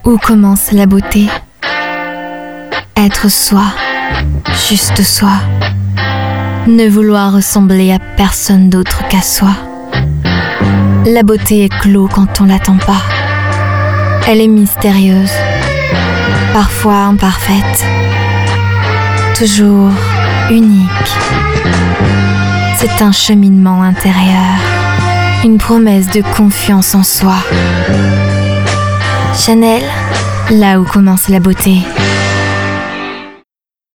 Où commence la beauté? Être soi, juste soi. Ne vouloir ressembler à personne d'autre qu'à soi. La beauté est clos quand on l'attend pas. Elle est mystérieuse, parfois imparfaite, toujours unique. C'est un cheminement intérieur, une promesse de confiance en soi. Chanel, là où commence la beauté.